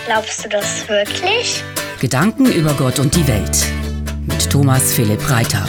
Glaubst du das wirklich? Gedanken über Gott und die Welt. Mit Thomas Philipp Reiter.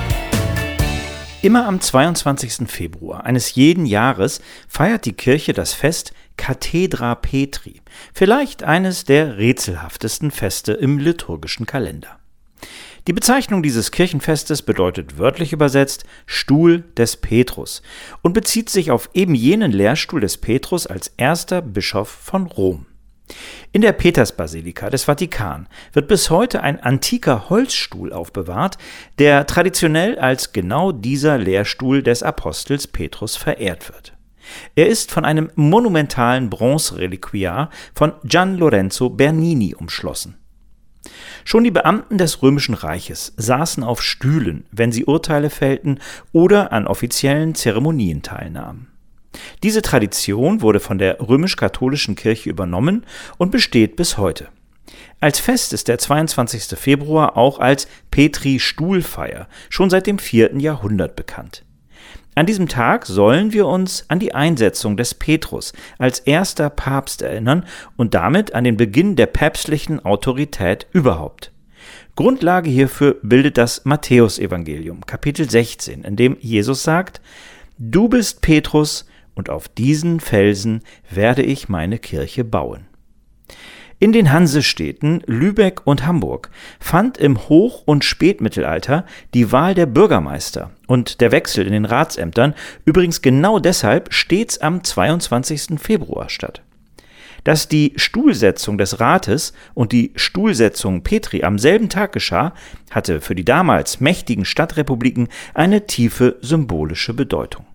Immer am 22. Februar eines jeden Jahres feiert die Kirche das Fest Cathedra Petri, vielleicht eines der rätselhaftesten Feste im liturgischen Kalender. Die Bezeichnung dieses Kirchenfestes bedeutet wörtlich übersetzt Stuhl des Petrus und bezieht sich auf eben jenen Lehrstuhl des Petrus als erster Bischof von Rom. In der Petersbasilika des Vatikan wird bis heute ein antiker Holzstuhl aufbewahrt, der traditionell als genau dieser Lehrstuhl des Apostels Petrus verehrt wird. Er ist von einem monumentalen Bronzereliquiar von Gian Lorenzo Bernini umschlossen. Schon die Beamten des Römischen Reiches saßen auf Stühlen, wenn sie Urteile fällten oder an offiziellen Zeremonien teilnahmen. Diese Tradition wurde von der römisch-katholischen Kirche übernommen und besteht bis heute. Als Fest ist der 22. Februar auch als Petri-Stuhlfeier schon seit dem 4. Jahrhundert bekannt. An diesem Tag sollen wir uns an die Einsetzung des Petrus als erster Papst erinnern und damit an den Beginn der päpstlichen Autorität überhaupt. Grundlage hierfür bildet das Matthäusevangelium, Kapitel 16, in dem Jesus sagt: Du bist Petrus, und auf diesen Felsen werde ich meine Kirche bauen. In den Hansestädten Lübeck und Hamburg fand im Hoch- und Spätmittelalter die Wahl der Bürgermeister und der Wechsel in den Ratsämtern übrigens genau deshalb stets am 22. Februar statt. Dass die Stuhlsetzung des Rates und die Stuhlsetzung Petri am selben Tag geschah, hatte für die damals mächtigen Stadtrepubliken eine tiefe symbolische Bedeutung.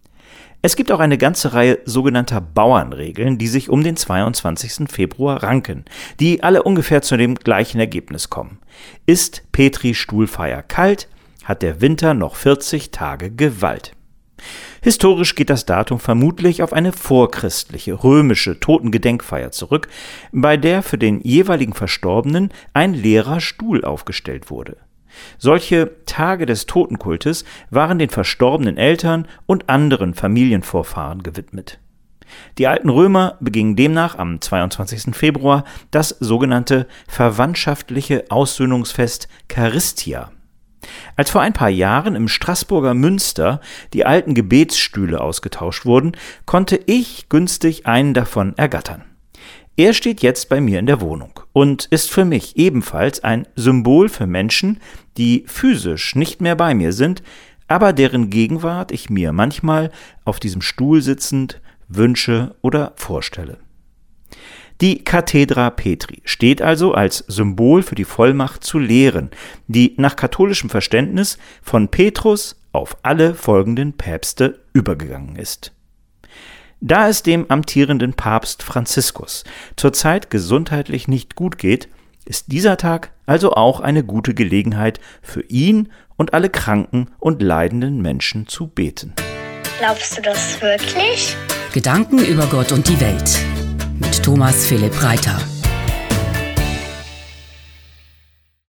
Es gibt auch eine ganze Reihe sogenannter Bauernregeln, die sich um den 22. Februar ranken, die alle ungefähr zu dem gleichen Ergebnis kommen. Ist Petri Stuhlfeier kalt, hat der Winter noch 40 Tage Gewalt. Historisch geht das Datum vermutlich auf eine vorchristliche, römische Totengedenkfeier zurück, bei der für den jeweiligen Verstorbenen ein leerer Stuhl aufgestellt wurde. Solche Tage des Totenkultes waren den verstorbenen Eltern und anderen Familienvorfahren gewidmet. Die alten Römer begingen demnach am 22. Februar das sogenannte verwandtschaftliche Aussöhnungsfest Charistia. Als vor ein paar Jahren im Straßburger Münster die alten Gebetsstühle ausgetauscht wurden, konnte ich günstig einen davon ergattern. Er steht jetzt bei mir in der Wohnung und ist für mich ebenfalls ein Symbol für Menschen, die physisch nicht mehr bei mir sind, aber deren Gegenwart ich mir manchmal auf diesem Stuhl sitzend wünsche oder vorstelle. Die Cathedra Petri steht also als Symbol für die Vollmacht zu lehren, die nach katholischem Verständnis von Petrus auf alle folgenden Päpste übergegangen ist. Da es dem amtierenden Papst Franziskus zurzeit gesundheitlich nicht gut geht, ist dieser Tag also auch eine gute Gelegenheit für ihn und alle kranken und leidenden Menschen zu beten. Glaubst du das wirklich? Gedanken über Gott und die Welt. Mit Thomas Philipp Reiter.